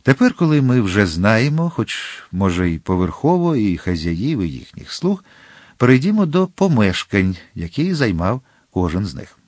Тепер, коли ми вже знаємо, хоч, може, і поверхово, і хазяїв, і їхніх слуг, перейдімо до помешкань, які займав кожен з них.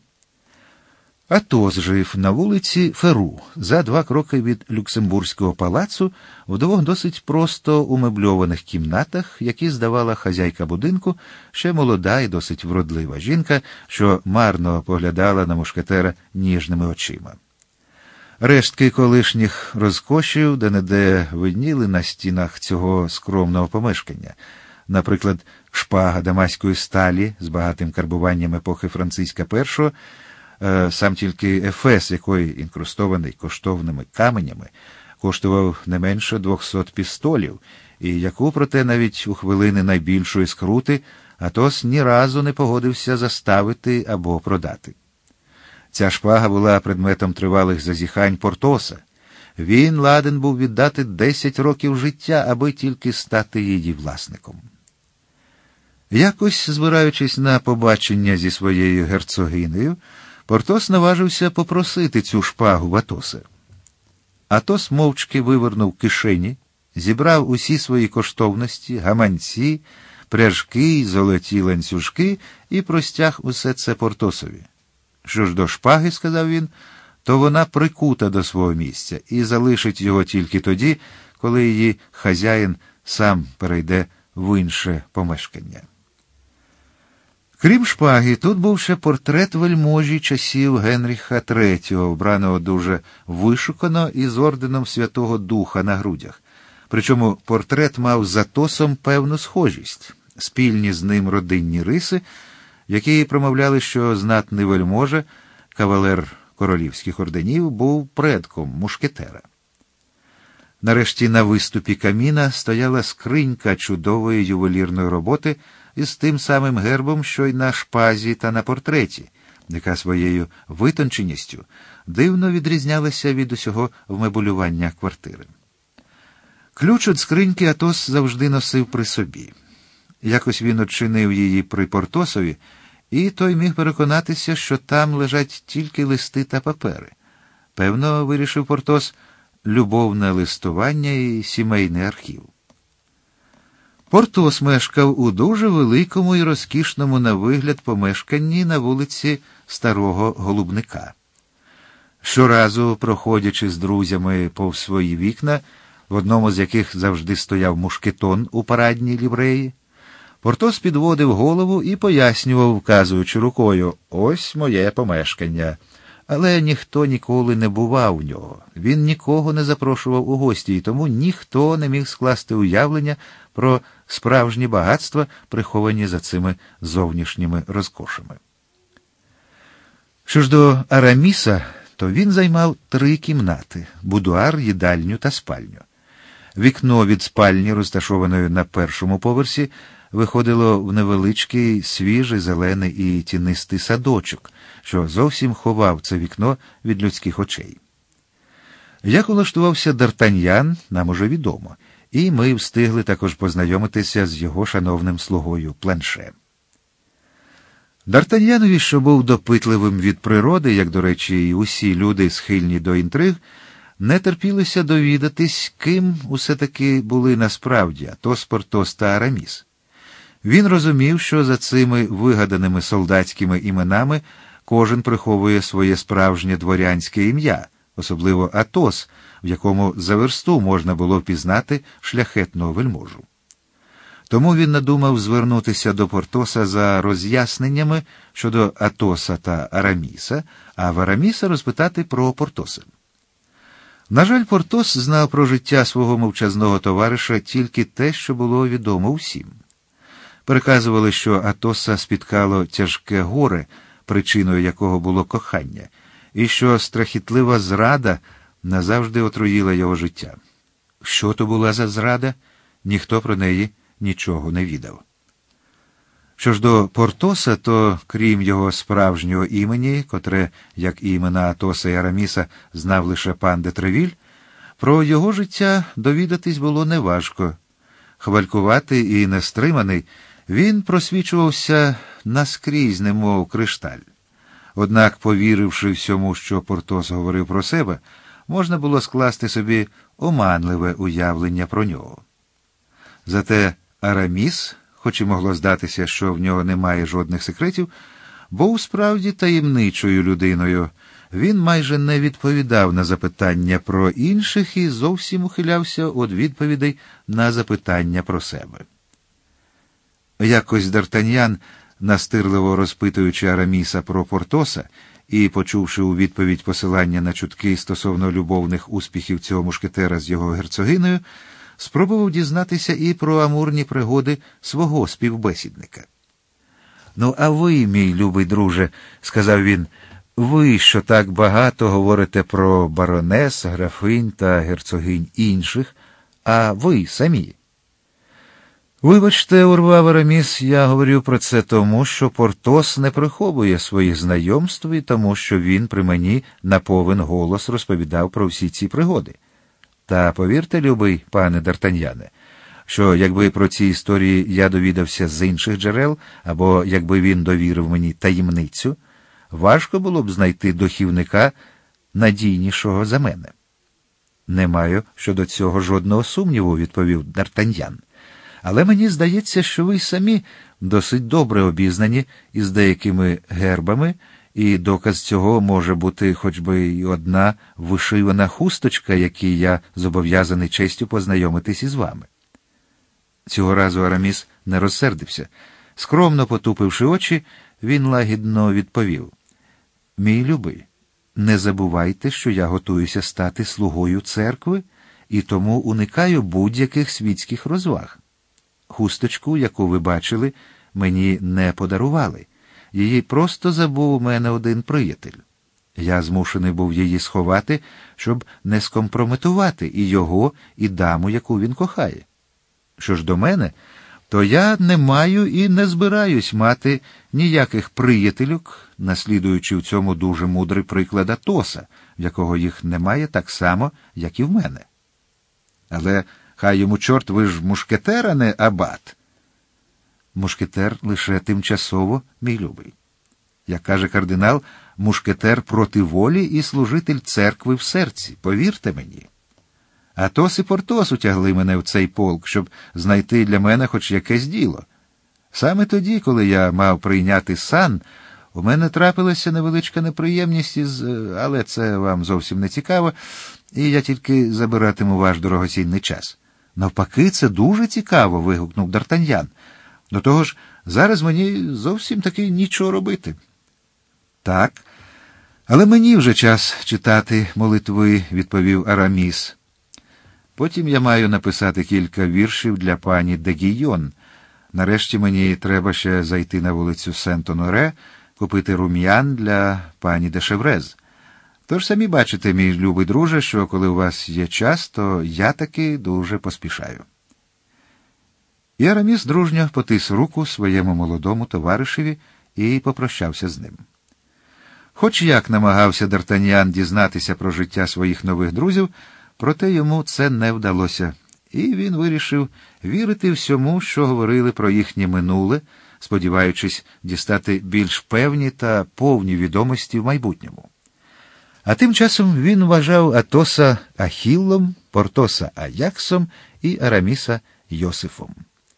Атос жив на вулиці Феру, за 2 кроки від Люксембурзького палацу, в 2 досить просто умебльованих кімнатах, які здавала хазяйка будинку, ще молода і досить вродлива жінка, що марно поглядала на мушкетера ніжними очима. Рештки колишніх розкошів де-не-де видніли на стінах цього скромного помешкання. Наприклад, шпага дамаської сталі з багатим карбуванням епохи Франциска І, сам тільки ефес, якої інкрустований коштовними каменями, коштував не менше 200 пістолів, і яку, проте, навіть у хвилини найбільшої скрути, Атос ні разу не погодився заставити або продати. Ця шпага була предметом тривалих зазіхань Портоса. Він ладен був віддати 10 років життя, аби тільки стати її власником. Якось, збираючись на побачення зі своєю герцогинею, Портос наважився попросити цю шпагу в Атоса. Атос мовчки вивернув кишені, зібрав усі свої коштовності, гаманці, пряжки й золоті ланцюжки і простяг усе це Портосові. Що ж до шпаги, сказав він, то вона прикута до свого місця і залишить його тільки тоді, коли її хазяїн сам перейде в інше помешкання. Крім шпаги, тут був ще портрет вельможі часів Генріха III, вбраного дуже вишукано і з орденом Святого Духа на грудях. Причому портрет мав з Атосом певну схожість, спільні з ним родинні риси, які промовляли, що знатний вельможа, кавалер королівських орденів, був предком мушкетера. Нарешті на виступі каміна стояла скринька чудової ювелірної роботи із тим самим гербом, що й на шпазі та на портреті, яка своєю витонченістю дивно відрізнялася від усього вмебулювання квартири. Ключ від скриньки Атос завжди носив при собі. Якось він odчинив її при Портосові, і той міг переконатися, що там лежать тільки листи та папери. Певно, вирішив Портос, любовне листування і сімейний архів. Портос мешкав у дуже великому і розкішному на вигляд помешканні на вулиці Старого Голубника. Щоразу, проходячи з друзями повз свої вікна, в одному з яких завжди стояв мушкетон у парадній лівреї, Портос підводив голову і пояснював, вказуючи рукою: «Ось моє помешкання». Але ніхто ніколи не бував у нього. Він нікого не запрошував у гості, і тому ніхто не міг скласти уявлення про справжні багатства, приховані за цими зовнішніми розкошами. Що ж до Араміса, то він займав 3 кімнати – будуар, їдальню та спальню. Вікно від спальні, розташованої на 1-му поверсі, виходило в невеличкий, свіжий, зелений і тінистий садочок, що зовсім ховав це вікно від людських очей. Як улаштувався Д'Артаньян, нам уже відомо, і ми встигли також познайомитися з його шановним слугою Планше. Д'Артаньянові, що був допитливим від природи, як, до речі, і усі люди, схильні до інтриг, не терпілося довідатись, ким усе-таки були насправді Атос, Портос та Араміс. Він розумів, що за цими вигаданими солдатськими іменами кожен приховує своє справжнє дворянське ім'я, особливо Атос, в якому за версту можна було впізнати шляхетного вельможу. Тому він надумав звернутися до Портоса за роз'ясненнями щодо Атоса та Араміса, а в Араміса розпитати про Портоса. На жаль, Портос знав про життя свого мовчазного товариша тільки те, що було відомо всім. Переказували, що Атоса спіткало тяжке горе, причиною якого було кохання, і що страхітлива зрада назавжди отруїла його життя. Що то була за зрада, ніхто про неї нічого не відав. Що ж до Портоса, то, крім його справжнього імені, котре, як і імена Атоса і Араміса, знав лише пан де Тревіль, про його життя довідатись було неважко. Хвалькуватий і нестриманий, він просвічувався наскрізь, немов кришталь. Однак, повіривши всьому, що Портос говорив про себе, можна було скласти собі оманливе уявлення про нього. Зате Араміс, хоч і могло здатися, що в нього немає жодних секретів, був справді таємничою людиною. Він майже не відповідав на запитання про інших і зовсім ухилявся від відповідей на запитання про себе. Якось Д'Артаньян, настирливо розпитуючи Араміса про Портоса і почувши у відповідь посилання на чутки стосовно любовних успіхів цього мушкетера з його герцогинею, спробував дізнатися і про амурні пригоди свого співбесідника. «Ну, а ви, мій любий друже, — сказав він, — ви, що так багато говорите про баронес, графинь та герцогинь інших, а ви самі?» «Вибачте, — урвав Араміс, — я говорю про це тому, що Портос не приховує своїх знайомств і тому, що він при мені на повен голос розповідав про всі ці пригоди. Та повірте, любий пане Д'Артаньяне, що якби про ці історії я довідався з інших джерел, або якби він довірив мені таємницю, важко було б знайти дохівника надійнішого за мене». «Не маю щодо цього жодного сумніву, — відповів Д'Артаньян. Але мені здається, що ви самі досить добре обізнані із деякими гербами, і доказ цього може бути хоч би й одна вишивана хусточка, якій я зобов'язаний честю познайомитись із вами». Цього разу Араміс не розсердився. Скромно потупивши очі, він лагідно відповів: «Мій любий, не забувайте, що я готуюся стати слугою церкви і тому уникаю будь-яких світських розваг. Хусточку, яку ви бачили, мені не подарували. Її просто забув у мене один приятель. Я змушений був її сховати, щоб не скомпрометувати і його, і даму, яку він кохає. Що ж до мене, то я не маю і не збираюсь мати ніяких приятелюк, наслідуючи в цьому дуже мудрий приклад Атоса, в якого їх немає так само, як і в мене. Але хай йому чорт, ви ж мушкетер, а не абат». «Мушкетер лише тимчасово, мій любий. Як каже кардинал, мушкетер проти волі і служитель церкви в серці, повірте мені. Атос і Портос утягли мене в цей полк, щоб знайти для мене хоч якесь діло. Саме тоді, коли я мав прийняти сан, у мене трапилася невеличка неприємність але це вам зовсім не цікаво, і я тільки забиратиму ваш дорогоцінний час». «Навпаки, це дуже цікаво», — вигукнув Д'Артаньян. «До того ж, зараз мені зовсім таки нічого робити». «Так, але мені вже час читати молитви», — відповів Араміс. «Потім я маю написати кілька віршів для пані де Гійон. Нарешті мені треба ще зайти на вулицю Сент-Оноре, купити рум'ян для пані де Шеврез. Тож самі бачите, мій любий друже, що коли у вас є час, то я таки дуже поспішаю». І Араміс дружньо потис руку своєму молодому товаришеві і попрощався з ним. Хоч як намагався Д'Артаньян дізнатися про життя своїх нових друзів, проте йому це не вдалося, і він вирішив вірити всьому, що говорили про їхнє минуле, сподіваючись дістати більш певні та повні відомості в майбутньому. А тим часом він вважав Атоса Ахіллом, Портоса Аяксом і Араміса Йосифом.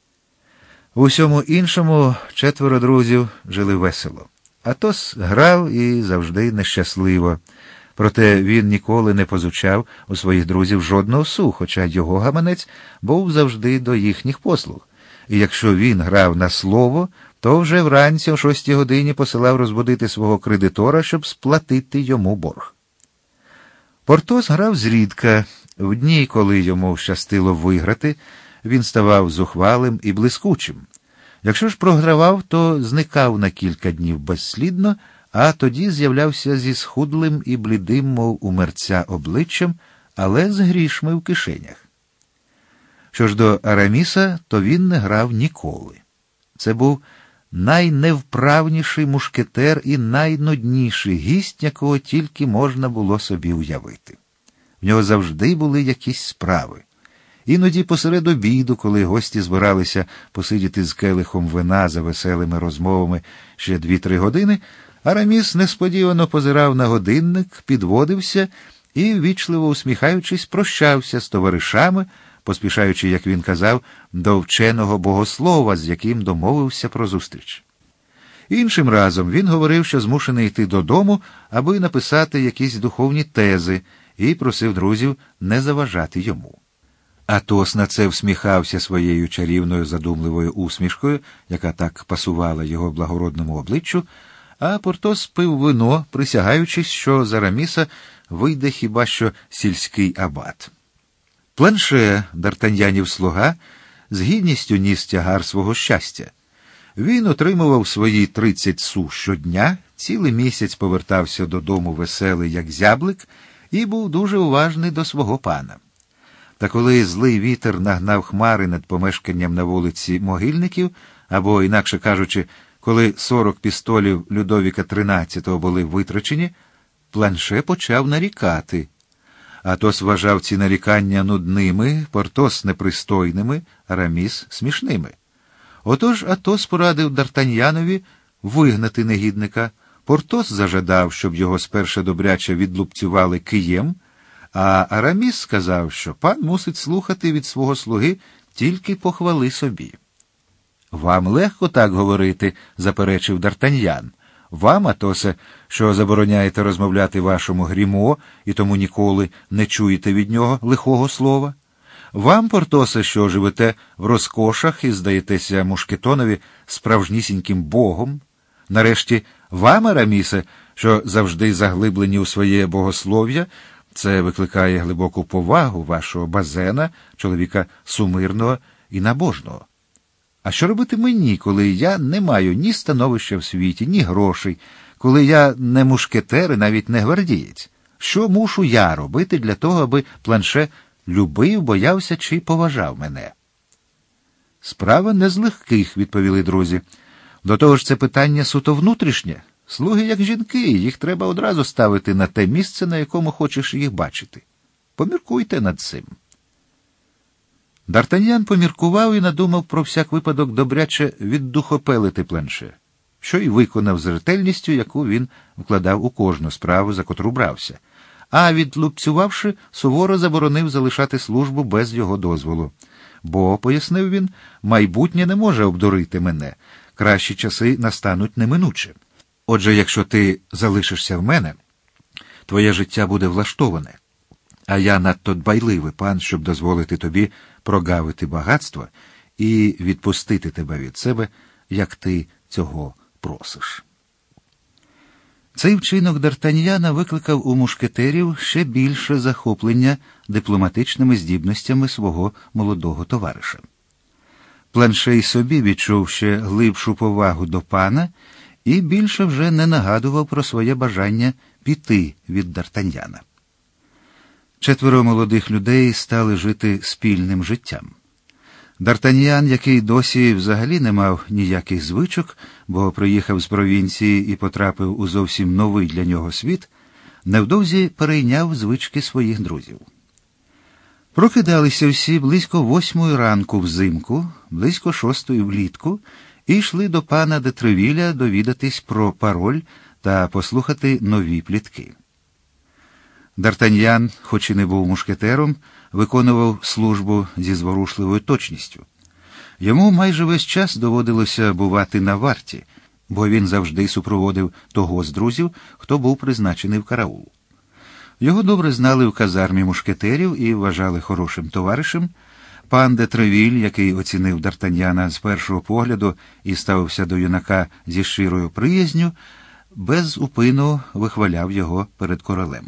В усьому іншому четверо друзів жили весело. Атос грав і завжди нещасливо. Проте він ніколи не позичав у своїх друзів жодного су, хоча його гаманець був завжди до їхніх послуг. І якщо він грав на слово, то вже вранці о 6 годині посилав розбудити свого кредитора, щоб сплатити йому борг. Портос грав зрідка. В дні, коли йому щастило виграти, він ставав зухвалим і блискучим. Якщо ж програвав, то зникав на кілька днів безслідно, а тоді з'являвся зі схудлим і блідим, мов у мерця, обличчям, але з грішми в кишенях. Що ж до Араміса, то він не грав ніколи. Це був найневправніший мушкетер і найнудніший гість, якого тільки можна було собі уявити. В нього завжди були якісь справи. Іноді посеред обіду, коли гості збиралися посидіти з келихом вина за веселими розмовами ще 2-3 години, Араміс несподівано позирав на годинник, підводився і, ввічливо усміхаючись, прощався з товаришами, поспішаючи, як він казав, до вченого богослова, з яким домовився про зустріч. Іншим разом він говорив, що змушений йти додому, аби написати якісь духовні тези, і просив друзів не заважати йому. Атос на це всміхався своєю чарівною задумливою усмішкою, яка так пасувала його благородному обличчю, а Портос пив вино, присягаючись, що з Араміса вийде хіба що сільський абат. Планше, Д'Артаньянів слуга, з гідністю ніс тягар свого щастя. Він отримував свої 30 су щодня, цілий місяць повертався додому веселий, як зяблик, і був дуже уважний до свого пана. Та коли злий вітер нагнав хмари над помешканням на вулиці Могильників, або, інакше кажучи, коли 40 пістолів Людовіка XIII були витрачені, Планше почав нарікати. Атос вважав ці нарікання нудними, Портос непристойними, Араміс смішними. Отож Атос порадив Д'Артаньянові вигнати негідника. Портос зажадав, щоб його спершу добряче відлупцювали києм, а Араміс сказав, що пан мусить слухати від свого слуги тільки похвали собі. «Вам легко так говорити», – заперечив Д'Артаньян. «Вам, Атосе, що забороняєте розмовляти вашому Грімо і тому ніколи не чуєте від нього лихого слова? Вам, Портосе, що живете в розкошах і здаєтеся Мушкетонові справжнісіньким богом? Нарешті, вам, Арамісе, що завжди заглиблені у своє богослов'я, це викликає глибоку повагу вашого Базена, чоловіка сумирного і набожного. А що робити мені, коли я не маю ні становища в світі, ні грошей, коли я не мушкетер і навіть не гвардієць? Що мушу я робити для того, аби Планше любив, боявся чи поважав мене?» «Справа не з легких», – відповіли друзі. «До того ж це питання суто внутрішнє. Слуги як жінки, їх треба одразу ставити на те місце, на якому хочеш їх бачити. Поміркуйте над цим». Д'Артаньян поміркував і надумав про всяк випадок добряче віддухопелити Планше, що й виконав з ретельністю, яку він вкладав у кожну справу, за котру брався. А відлупцювавши, суворо заборонив залишати службу без його дозволу. «Бо, – пояснив він, – майбутнє не може обдурити мене, кращі часи настануть неминуче. Отже, якщо ти залишишся в мене, твоє життя буде влаштоване. А я надто дбайливий пан, щоб дозволити тобі прогавити багатство і відпустити тебе від себе, як ти цього просиш». Цей вчинок Д'Артаньяна викликав у мушкетерів ще більше захоплення дипломатичними здібностями свого молодого товариша. Планше й собі відчув ще глибшу повагу до пана і більше вже не нагадував про своє бажання піти від Д'Артаньяна. 4 молодих людей стали жити спільним життям. Д'Артаньян, який досі взагалі не мав ніяких звичок, бо приїхав з провінції і потрапив у зовсім новий для нього світ, невдовзі перейняв звички своїх друзів. Прокидалися всі близько 8 ранку взимку, близько 6 влітку, і йшли до пана де Тревіля довідатись про пароль та послухати нові плітки. Д'Артаньян, хоч і не був мушкетером, виконував службу зі зворушливою точністю. Йому майже весь час доводилося бувати на варті, бо він завжди супроводив того з друзів, хто був призначений в караул. Його добре знали в казармі мушкетерів і вважали хорошим товаришем. Пан де Тревіль, який оцінив Д'Артаньяна з першого погляду і ставився до юнака зі щирою приязню, без упину вихваляв його перед королем.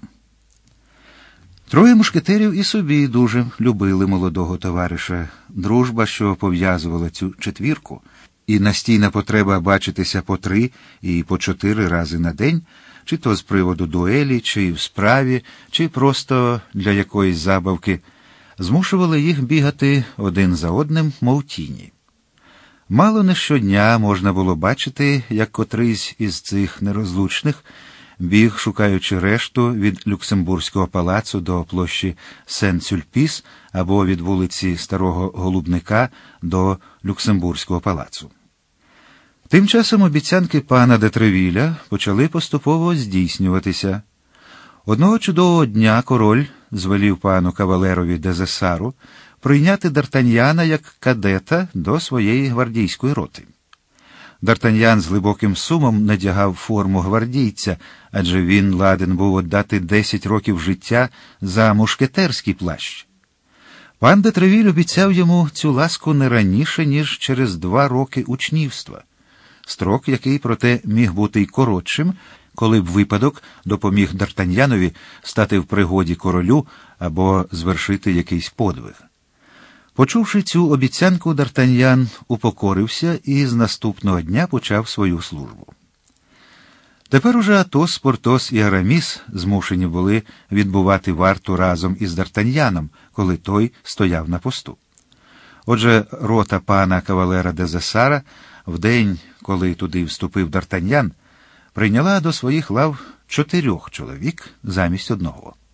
3 мушкетерів і собі дуже любили молодого товариша. Дружба, що пов'язувала цю четвірку, і настійна потреба бачитися по 3 і по 4 рази на день, чи то з приводу дуелі, чи в справі, чи просто для якоїсь забавки, змушували їх бігати один за одним, мов тіні. Мало не щодня можна було бачити, як котрийсь із цих нерозлучних біг, шукаючи решту від Люксембурзького палацу до площі Сен-Сюльпіс або від вулиці Старого Голубника до Люксембурзького палацу. Тим часом обіцянки пана де Тревіля почали поступово здійснюватися. Одного чудового дня король звелів пану кавалерові Дезесару прийняти Д'Артаньяна як кадета до своєї гвардійської роти. Д'Артаньян з глибоким сумом надягав форму гвардійця, адже він ладен був віддати 10 років життя за мушкетерський плащ. Пан де Тревіль обіцяв йому цю ласку не раніше, ніж через 2 роки учнівства. Строк, який, проте, міг бути й коротшим, коли б випадок допоміг Д'Артаньянові стати в пригоді королю або звершити якийсь подвиг. Почувши цю обіцянку, Д'Артаньян упокорився і з наступного дня почав свою службу. Тепер уже Атос, Портос і Араміс змушені були відбувати варту разом із Д'Артаньяном, коли той стояв на посту. Отже, рота пана кавалера Дезесара в день, коли туди вступив Д'Артаньян, прийняла до своїх лав 4 чоловік замість 1.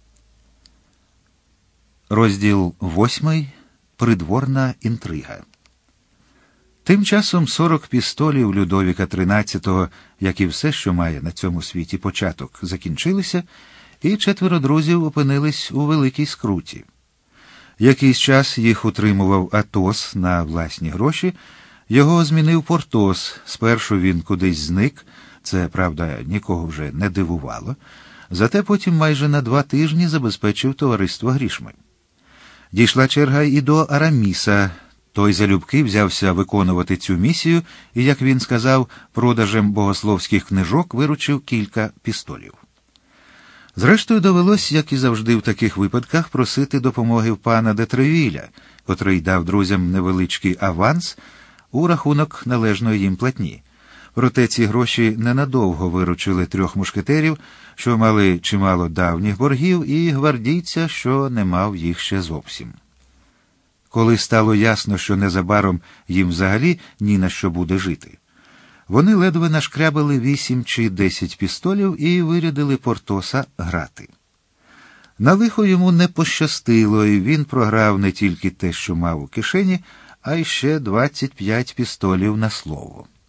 Розділ 8. Придворна інтрига. Тим часом 40 пістолів Людовіка XIII, як і все, що має на цьому світі початок, закінчилися, і 4 друзів опинились у великій скруті. Якийсь час їх утримував Атос на власні гроші, його змінив Портос. Спершу він кудись зник, це, правда, нікого вже не дивувало, зате потім майже на 2 тижні забезпечив товариство грішми. Дійшла черга і до Араміса. Той залюбки взявся виконувати цю місію і, як він сказав, продажем богословських книжок виручив кілька пістолів. Зрештою, довелось, як і завжди в таких випадках, просити допомоги в пана де Тревіля, котрий дав друзям невеличкий аванс у рахунок належної їм платні. Проте ці гроші ненадовго виручили 3 мушкетерів, що мали чимало давніх боргів, і гвардійця, що не мав їх ще зовсім. Коли стало ясно, що незабаром їм взагалі ні на що буде жити, вони ледве нашкрябали 8 чи 10 пістолів і вирядили Портоса грати. На лихо йому не пощастило, і він програв не тільки те, що мав у кишені, а й ще 25 пістолів на слово.